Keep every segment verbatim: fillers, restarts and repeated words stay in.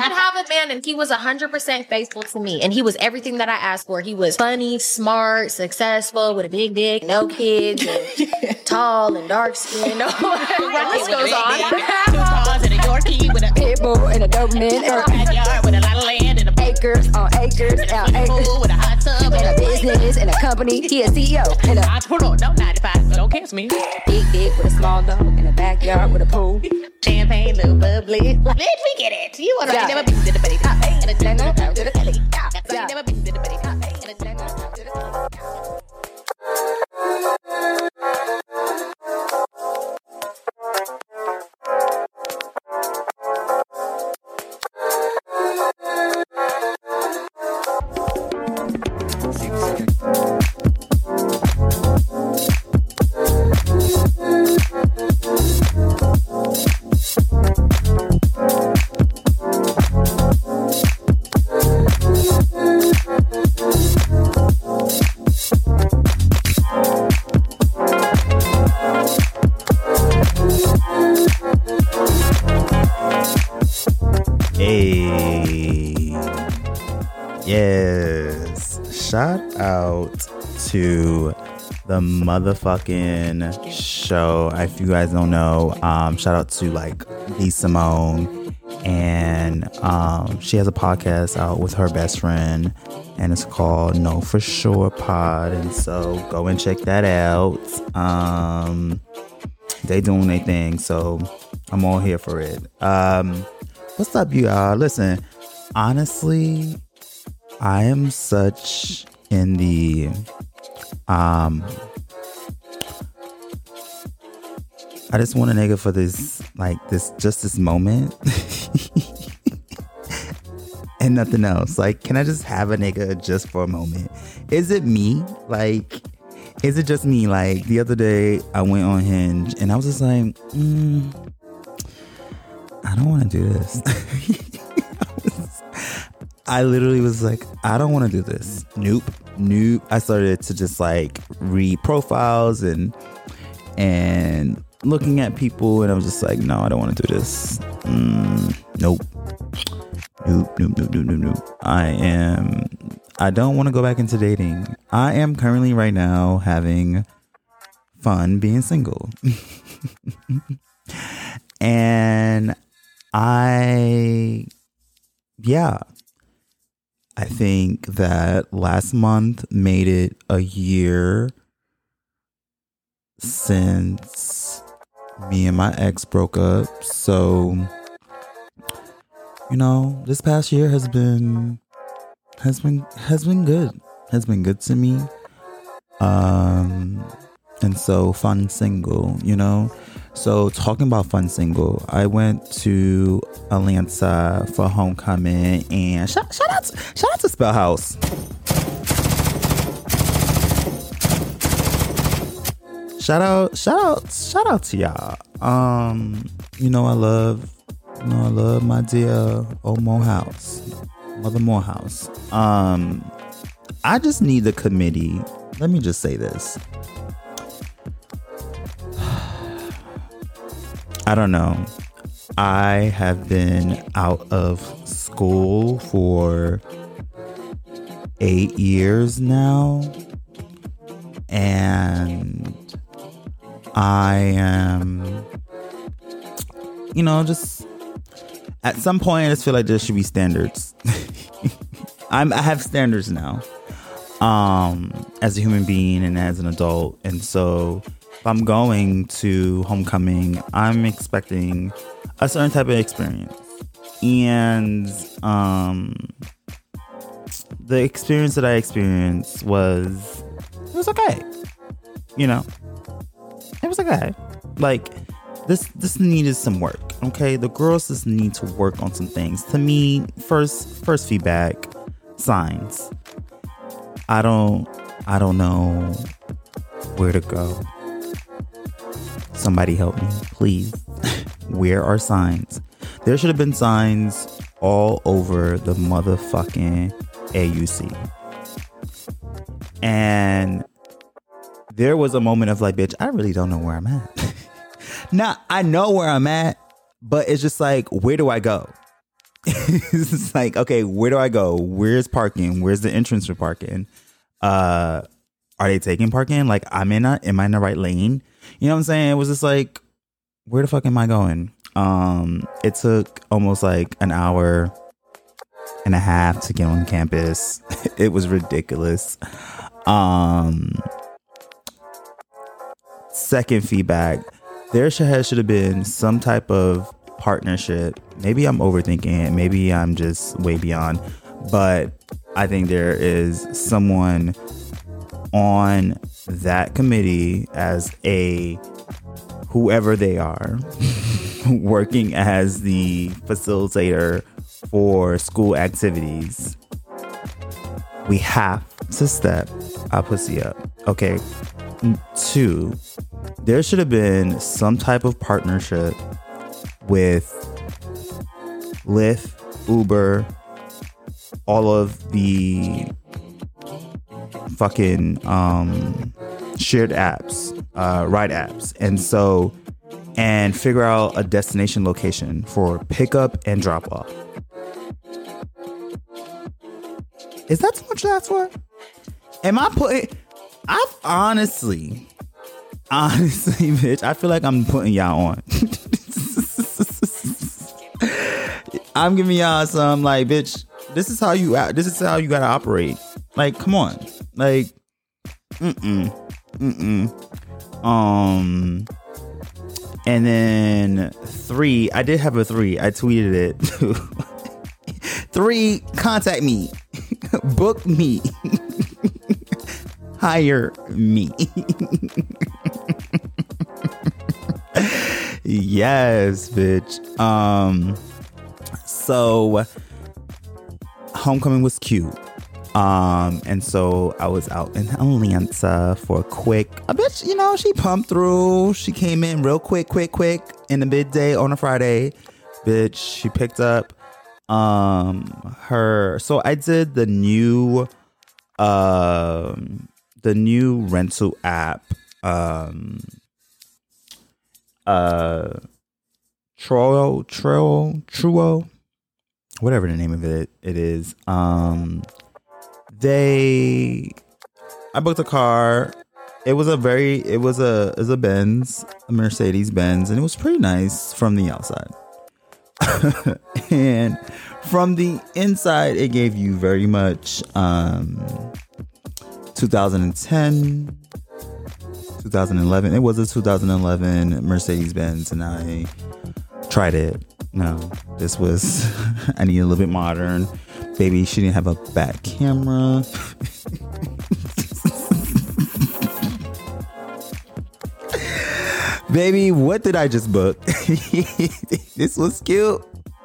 could have a man and he was one hundred percent faithful to me. And he was everything that I asked for. He was funny, smart, successful, with a big dick, no kids, and tall and dark skin. No, the list goes on. Two cars and a Yorkie with a pit bull and a Doberman and a backyard with a lot of land and a acres on acres on acres with a hot tub and a business and a company. He a C E O and a entrepreneur. No ninety-five, don't cancel me. Big dick with a small dog in a backyard with a pool. Champagne, little bubbly. Bitch, we get it. You wanna yeah. never been to the petty top and a tenor to the petty top. So you never been to the petty top and a tenor to the petty top. Shout out to the motherfucking show. If you guys don't know, um, shout out to like B. Simone, and um, she has a podcast out with her best friend, and it's called Know For Sure Pod. And so go and check that out. Um, they doing their thing, so I'm all here for it. Um, what's up, you all? Listen, honestly, I am such in the um I just want a nigga for this, like this, just this moment and nothing else. Like, can I just have a nigga just for a moment? Is it me? Like, is it just me? Like, the other day I went on Hinge and I was just like, mm, I don't want to do this. I literally was like, I don't want to do this. Nope. Nope. I started to just like read profiles and and looking at people, and I was just like, no, I don't want to do this. Mm, nope. Nope, nope, nope, nope, nope, nope. I am, I don't want to go back into dating. I am currently right now having fun being single. And I, yeah. I think that last month made it a year since me and my ex broke up. So, you know, this past year has been has been has been good. Has been good to me. Um and so fun single, you know. So talking about fun single, I went to Atlanta for homecoming, and shout, shout out to, shout out to Spell House. Shout out, shout out, shout out to y'all. Um, you know I love, you know I love my dear old Morehouse, Mother Morehouse. Um, I just need the committee. Let me just say this. I don't know. I have been out of school for eight years now. And I am, you know, just at some point I just feel like there should be standards. I'm, I have standards now um, as a human being and as an adult. And so if I'm going to homecoming, I'm expecting a certain type of experience. And um, the experience that I experienced was, it was okay. You know, it was okay. Like, this this needed some work, okay? The girls just need to work on some things. To me, first first feedback, signs. I don't, I don't know where to go. Somebody help me, please. Where are signs? There should have been signs all over the motherfucking A U C. And there was a moment of like, bitch, I really don't know where I'm at. Now, I know where I'm at, but it's just like, where do I go? It's like, okay, where do I go? Where's parking? Where's the entrance for parking? Uh, are they taking parking? Like, I'm in a, am I in the right lane? You know what I'm saying? It was just like, where the fuck am I going? Um, it took almost like an hour and a half to get on campus. It was ridiculous. Um, second feedback, there should, should have been some type of partnership. Maybe I'm overthinking it. Maybe I'm just way beyond. But I think there is someone on that committee as a whoever they are working as the facilitator for school activities. We have to step our pussy up. Okay. Two, there should have been some type of partnership with Lyft, Uber, all of the fucking um, shared apps, uh, ride apps. And so, and figure out a destination location for pickup and drop off. Is that too much to ask for? Am I putting, I've honestly, honestly, bitch, I feel like I'm putting y'all on. I'm giving y'all some like, bitch, this is how you this is how you gotta operate. Like, come on. Like, mm-mm. Mm-mm. Um and then three, I did have a three. I tweeted it. Three, contact me. Book me. Hire me. Yes, bitch. Um So, homecoming was cute. Um, and so I was out in Atlanta for a quick, I bet, you know, she pumped through. She came in real quick, quick, quick in the midday on a Friday. Bitch, she picked up um her. So I did the new, um, the new rental app, um, uh, Trello, Trello, Truo. Whatever the name of it it is. Um, they, I booked a car. It was a very, it was a, it was a Benz, a Mercedes Benz, and it was pretty nice from the outside. And from the inside, it gave you very much um, twenty ten, twenty eleven. It was a two thousand eleven Mercedes Benz, and I tried it. No, this was, I need a little bit modern. Baby, she didn't have a back camera. Baby, what did I just book? This was cute.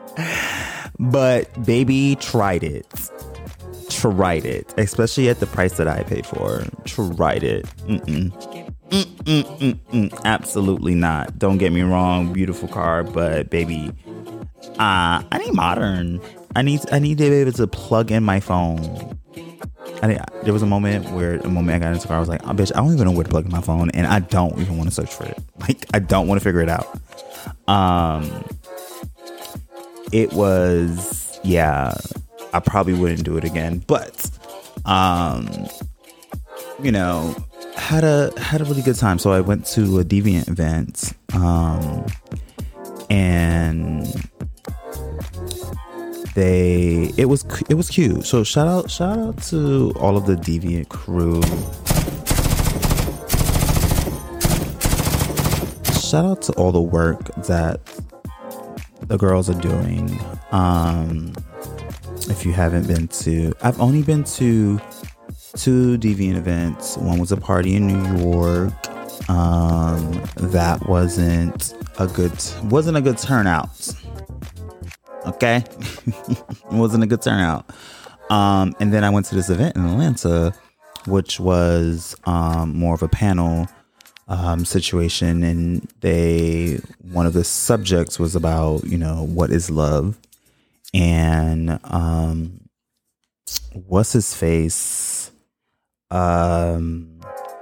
But baby, tried it. Tried it. Especially at the price that I paid for. Tried it. Mm-mm. Mm-mm-mm-mm. Absolutely not. Don't get me wrong. Beautiful car, but baby, uh, I need modern. I need I need to be able to plug in my phone. I need, there was a moment where the moment I got into the car, I was like, oh, bitch, I don't even know where to plug in my phone, and I don't even want to search for it. Like, I don't want to figure it out. Um, it was, yeah, I probably wouldn't do it again, but, um, you know, had a had a really good time. So I went to a Deviant event, um, and they it was it was cute. So shout out shout out to all of the Deviant crew. Shout out to all the work that the girls are doing. Um, if you haven't been to, I've only been to two Deviant events. One was a party in New York. Um, that wasn't a good wasn't a good turnout. Okay, it wasn't a good turnout. Um, and then I went to this event in Atlanta, which was um, more of a panel um, situation, and they one of the subjects was about, you know, what is love, and um, what's his face? Um,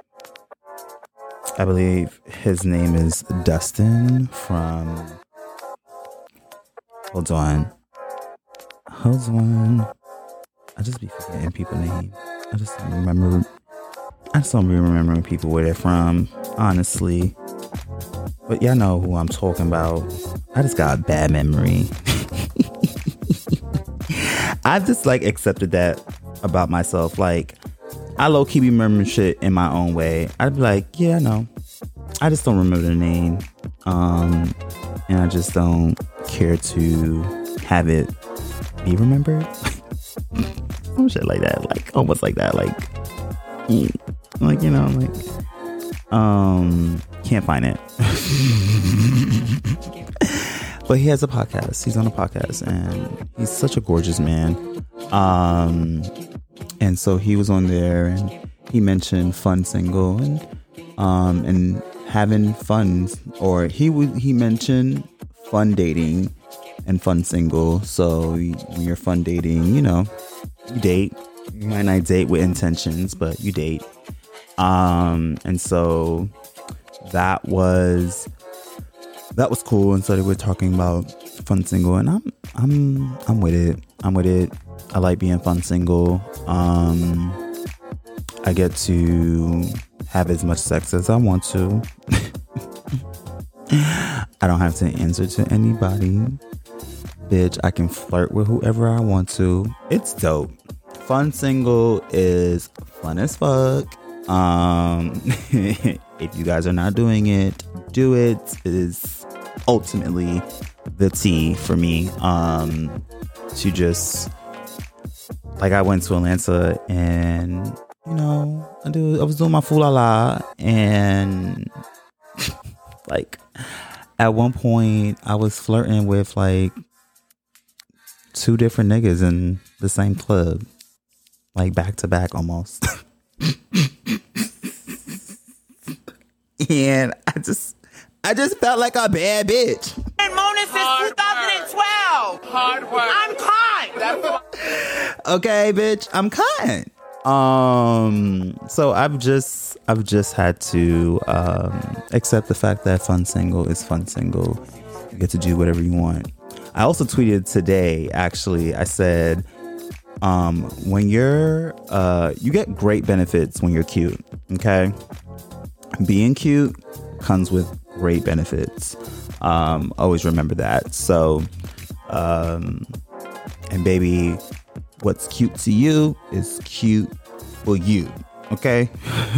I believe his name is Dustin from. Hold on. Who's one? I just be forgetting people's names. I just don't remember. I just don't be remembering people where they're from, honestly. But y'all know who I'm talking about. I just got a bad memory. I've just like accepted that about myself. Like, I low key be remembering shit in my own way. I'd be like, yeah, I know. I just don't remember the name. Um, and I just don't care to have it be remembered. Some shit like that. Like, almost like that. Like, like, you know, like, um, can't find it. But he has a podcast. He's on a podcast, and he's such a gorgeous man. Um, and so he was on there, and he mentioned fun single and um and having fun, or he would he mentioned fun dating and fun single. So when you're fun dating, you know, you date. You might not date with intentions, but you date. Um, and so that was. That was cool, and so they were talking about fun single, and I'm I'm I'm with it. I'm with it. I like being fun single. Um, I get to have as much sex as I want to. I don't have to answer to anybody. Bitch, I can flirt with whoever I want to. It's dope. Fun single is fun as fuck. Um, if you guys are not doing it, do it. It is ultimately the tea for me. Um, to just like I went to Atlanta, and you know, I do. I was doing my fool la la, and like at one point I was flirting with like two different niggas in the same club, like back to back almost. And I just, I just felt like a bad bitch. Been moaning since twenty twelve. Hard work. I'm kind. Okay, bitch, I'm kind. Um, so I've just, I've just had to um, accept the fact that fun single is fun single. You get to do whatever you want. I also tweeted today. Actually, I said, um, when you're, uh, you get great benefits when you're cute. Okay. Being cute comes with great benefits. Um, always remember that. So, um, and baby, what's cute to you is cute for you. Okay.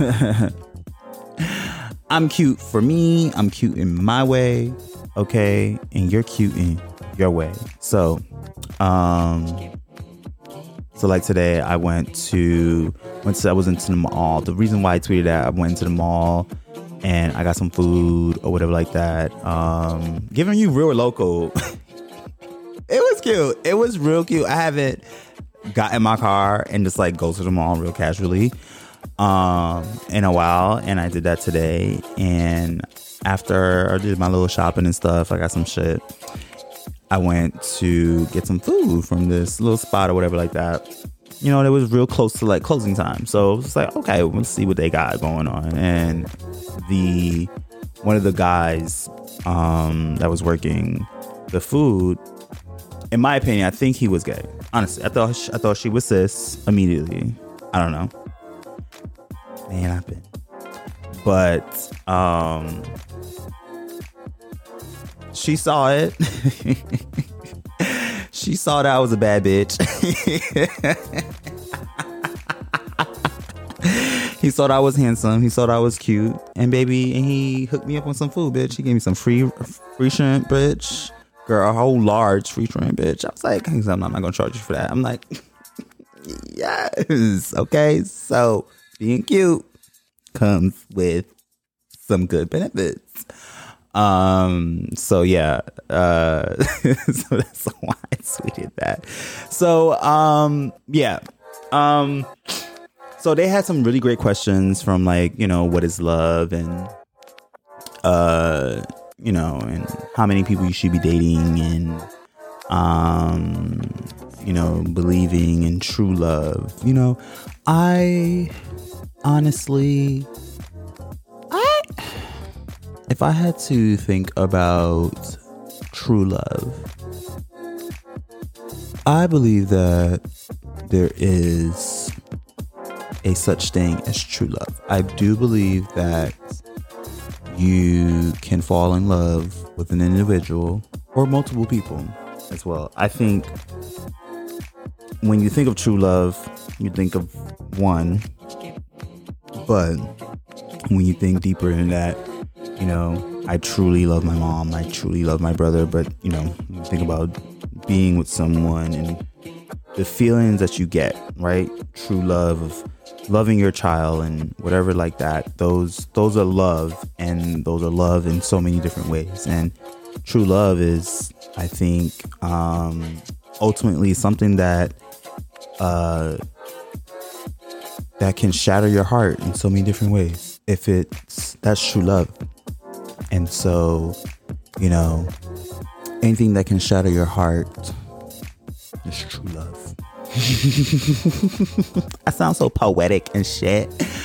I'm cute for me. I'm cute in my way. Okay. And you're cute in your way. So, um, So like today I went to, went to, I was into the mall. The reason why I tweeted that, I went to the mall and I got some food or whatever like that. Um, giving you real local. It was cute. It was real cute. I haven't got in my car and just like go to the mall real casually um, in a while. And I did that today. And after I did my little shopping and stuff, I got some shit. I went to get some food from this little spot or whatever like that. You know, it was real close to like closing time. So it was like, okay, let's see what they got going on. And the one of the guys um, that was working the food, in my opinion, I think he was gay. Honestly, I thought she, I thought she was cis immediately. I don't know. Man, I've been. But um, she saw it. She saw that I was a bad bitch. He saw that I was handsome. He saw that I was cute. And baby, and he hooked me up on some food, bitch. He gave me some free free shrimp, bitch. Girl, a whole large free shrimp, bitch. I was like, I'm not, I'm not gonna charge you for that. I'm like, yes. Okay, so being cute comes with some good benefits. Um, so yeah, uh, so that's why I tweeted that. So, um, yeah, um, so they had some really great questions from like, you know, what is love and, uh, you know, and how many people you should be dating and, um, you know, believing in true love. You know, I honestly, I, if I had to think about true love, I believe that there is a such thing as true love. I do believe that you can fall in love with an individual or multiple people as well. I think when you think of true love, you think of one, but when you think deeper in that, you know, I truly love my mom, I truly love my brother, but you know, you think about being with someone and the feelings that you get, right? True love of loving your child and whatever like that. Those those are love, and those are love in so many different ways. And true love is, I think, um, ultimately something that uh, that can shatter your heart in so many different ways. If it's that's true love, and so you know. Anything that can shatter your heart is true love. I sound so poetic and shit.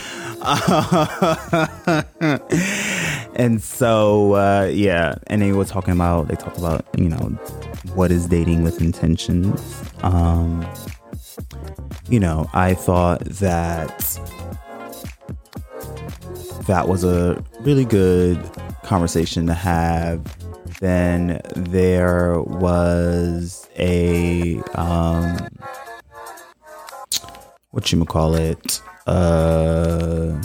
And so, uh, yeah. And they were talking about, they talked about, you know, what is dating with intentions. Um, you know, I thought that that was a really good conversation to have. Then there was a um, whatchamacallit, uh,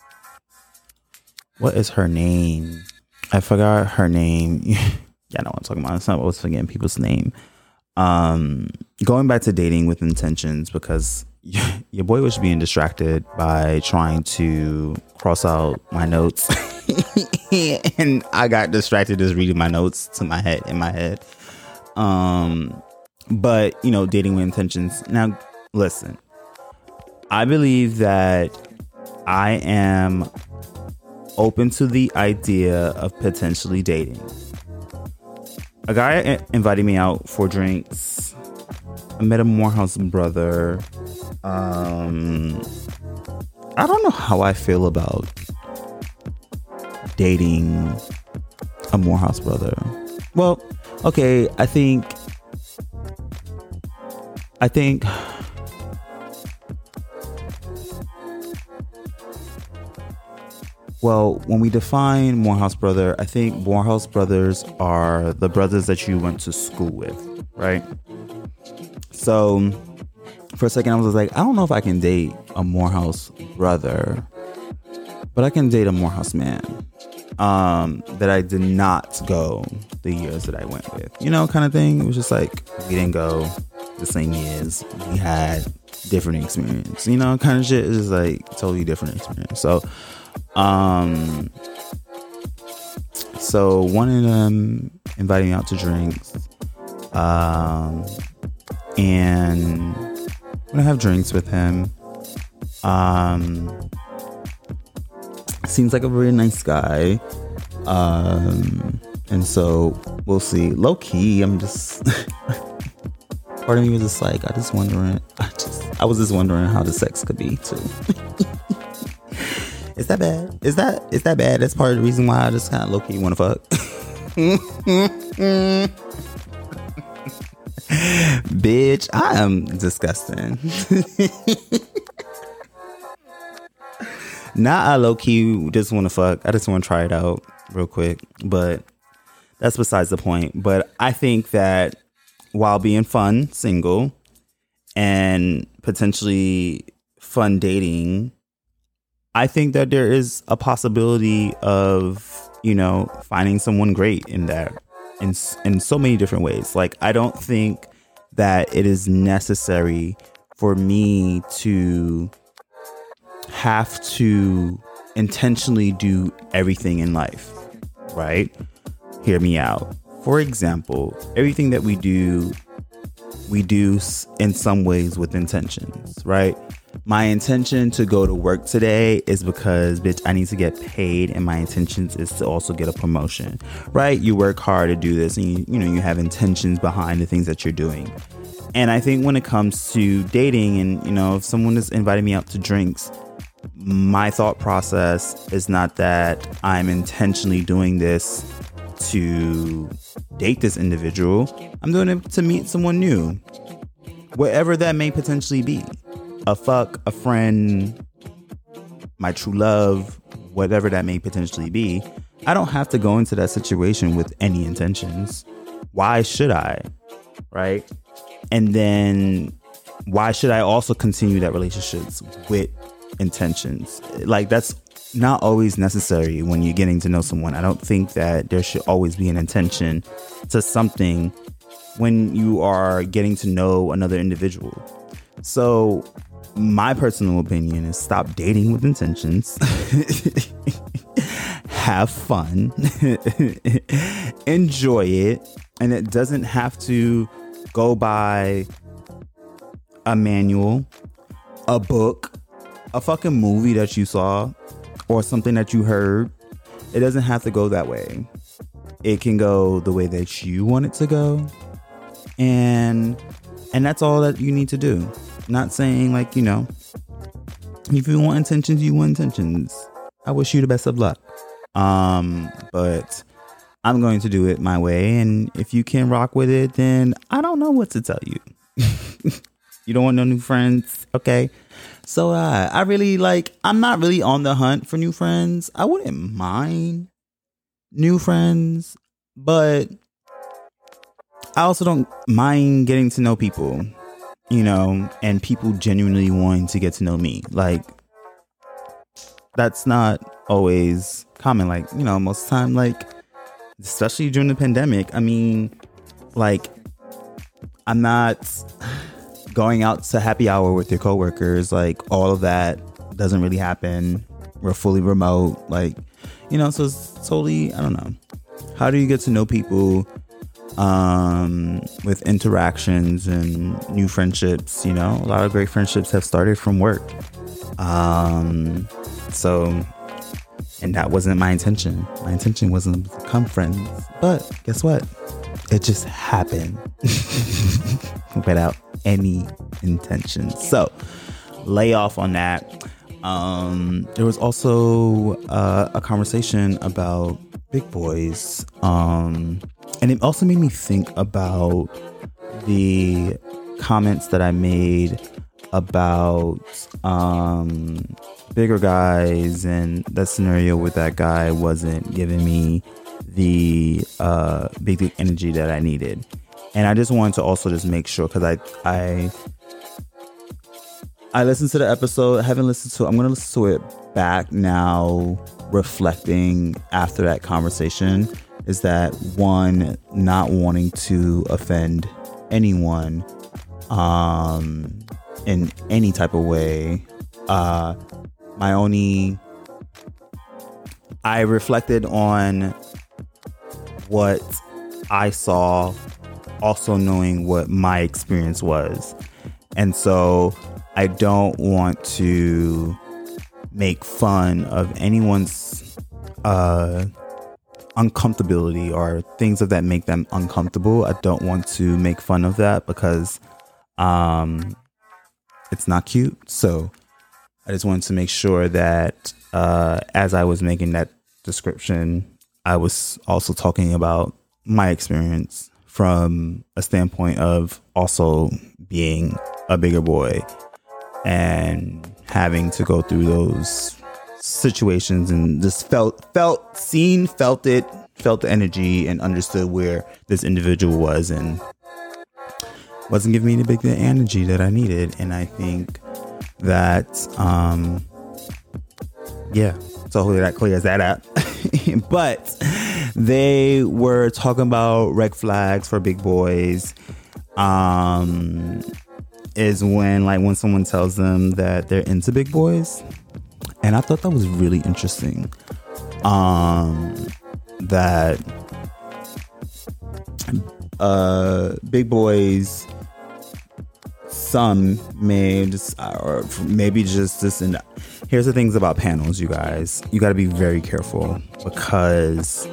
what is her name? I forgot her name. Yeah, I know what I'm talking about. It's not always forgetting people's name. Um, going back to dating with intentions, because your boy was being distracted by trying to cross out my notes. And I got distracted just reading my notes to my head in my head. Um, but you know, dating with intentions. Now, listen, I believe that I am open to the idea of potentially dating. A guy invited me out for drinks. I met a Morehouse brother. Um, I don't know how I feel about dating a Morehouse brother. Well, okay, I think I think well, when we define Morehouse brother, I think Morehouse brothers are the brothers that you went to school with, right? So for a second I was like, I don't know if I can date a Morehouse brother, but I can date a Morehouse man. Um, that I did not go the years that I went with, you know, kind of thing. It was just like, we didn't go the same years. We had different experience, you know, kind of shit. It's just like totally different experience. So, um, so one of them invited me out to drinks. Um, and when I have drinks with him, um, seems like a very nice guy. Um, and so we'll see. Low key, I'm just part of me was just like, I just wondering, I just, I was just wondering how the sex could be too. Is that bad? Is that, is that bad? That's part of the reason why I just kind of low key want to fuck. Bitch, I am disgusting. Not I low key just want to fuck. I just want to try it out real quick, but that's besides the point. But I think that while being fun, single, and potentially fun dating, I think that there is a possibility of, you know, finding someone great in that, in in so many different ways. Like, I don't think that it is necessary for me to have to intentionally do everything in life, right? Hear me out. For example, everything that we do, we do in some ways with intentions, right? My intention to go to work today is because, bitch, I need to get paid, and my intentions is to also get a promotion, right? You work hard to do this, and you, you know, you have intentions behind the things that you're doing. And I think when it comes to dating, and, you know, if someone is inviting me out to drinks, my thought process is not that I'm intentionally doing this to date this individual. I'm doing it to meet someone new. whatever that may potentially be. A fuck, a friend, my true love, whatever that may potentially be. I don't have to go into that situation with any intentions. Why should I? Right? And then why should I also continue that relationships with intentions? Like, that's not always necessary when you're getting to know someone. I don't think that there should always be an intention to something when you are getting to know another individual. So my personal opinion is stop dating with intentions. Have fun. Enjoy it. And it doesn't have to go by a manual, a book, a fucking movie that you saw, or something that you heard. It doesn't have to go that way. It can go the way that you want it to go. And and that's all that you need to do. Not saying, like, you know, if you want intentions, you want intentions. I wish you the best of luck. Um, but I'm going to do it my way. And if you can rock with it, then I don't know what to tell you. You don't want no new friends? Okay. So uh, I really like, I'm not really on the hunt for new friends. I wouldn't mind new friends, but I also don't mind getting to know people, you know, and people genuinely wanting to get to know me. Like, that's not always common. Like, you know, most of the time, like, especially during the pandemic, I mean, like, I'm not going out to happy hour with your coworkers. Like, all of that doesn't really happen. We're fully remote. Like, you know, so it's totally, I don't know. How do you get to know people um, with interactions and new friendships? You know, a lot of great friendships have started from work. Um, so, and that wasn't my intention. My intention wasn't to become friends. But guess what? It just happened without any intention. So lay off on that. Um, there was also uh, a conversation about big boys. Um, and it also made me think about the comments that I made about um, bigger guys, and that scenario with that guy wasn't giving me the uh, big dick energy that I needed. And I just wanted to also just make sure, because I I I listened to the episode. I haven't listened to it. I'm going to listen to it back now, reflecting after that conversation, is that one, not wanting to offend anyone um, in any type of way. Uh, my only, I reflected on what I saw, also knowing what my experience was. And so I don't want to make fun of anyone's uh, uncomfortability or things of that make them uncomfortable. I don't want to make fun of that because um, it's not cute. So I just wanted to make sure that uh, as I was making that description, I was also talking about my experience from a standpoint of also being a bigger boy and having to go through those situations, and just felt, felt, seen, felt it, felt the energy, and understood where this individual was, and wasn't giving me the big energy that I needed. And I think that, um, yeah, so hopefully that clears that up. But they were talking about red flags for big boys. Um, is when like when someone tells them that they're into big boys, and I thought that was really interesting. Um, that uh, big boys, some may just, or maybe just this. And here's the things about panels, you guys. You got to be very careful, because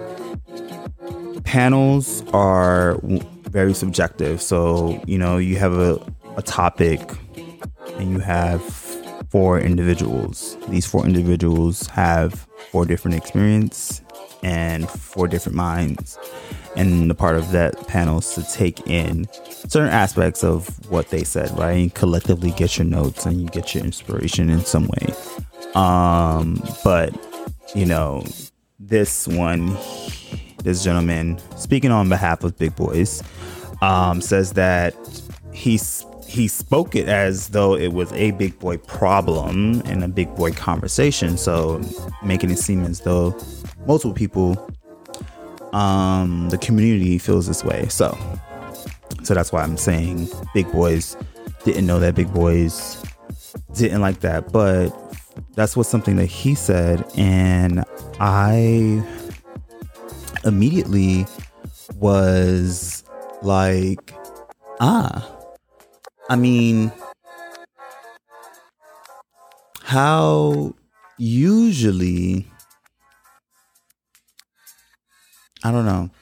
panels are very subjective. So, you know, you have a, a topic and you have four individuals. These four individuals have four different experiences and four different minds. And the part of that panel is to take in certain aspects of what they said, right? And collectively get your notes and you get your inspiration in some way. Um, but, you know, this one, this gentleman, speaking on behalf of Big Boys, um, says that he's he spoke it as though it was a big boy problem and a big boy conversation. So making it seem as though multiple people, um, the community feels this way. So, so that's why I'm saying Big Boys didn't know that Big Boys didn't like that. But that's what something that he said. And I immediately was like, ah, I mean, how usually, I don't know,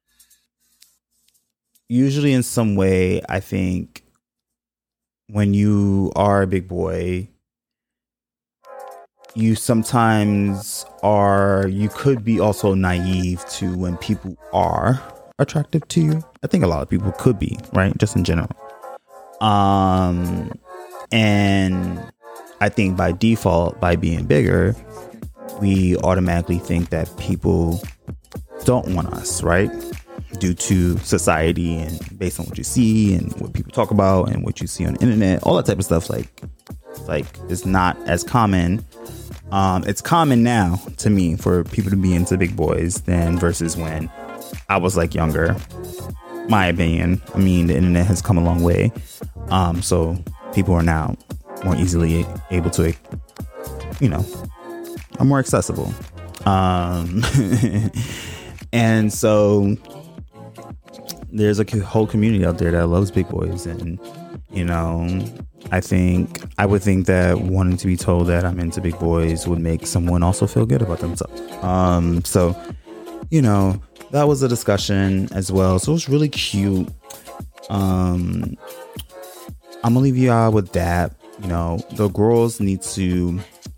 usually in some way, I think when you are a big boy, you sometimes are, you could be also naive to when people are attractive to you. I think a lot of people could be, right? Just in general. Um, and I think by default, by being bigger, we automatically think that people don't want us, right? Due to society and based on what you see and what people talk about and what you see on the internet, all that type of stuff, like, like it's not as common. Um, it's common now to me for people to be into big boys than versus when I was like younger. My opinion. I mean, the internet has come a long way. Um, so people are now more easily able to, you know, are more accessible. Um, and so there's a whole community out there that loves big boys. And, you know, I think I would think that wanting to be told that I'm into big boys would make someone also feel good about themselves. Um, so, you know, that was a discussion as well. So it was really cute. Um, I'm gonna leave you out with that. You know, the girls need to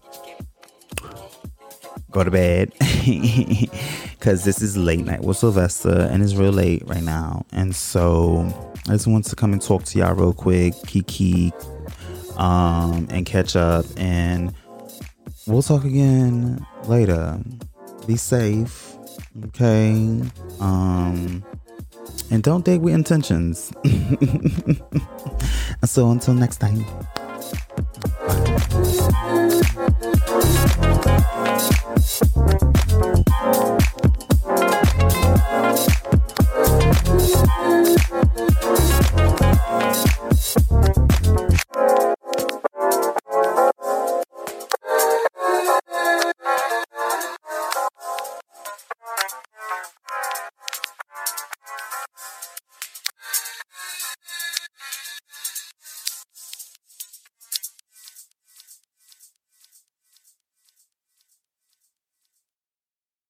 go to bed because this is late night with Sylvester and it's real late right now. And so I just want to come and talk to y'all real quick, kiki, um, and catch up. And we'll talk again later. Be safe. Okay. Um, and don't date with intentions. So until next time. Bye.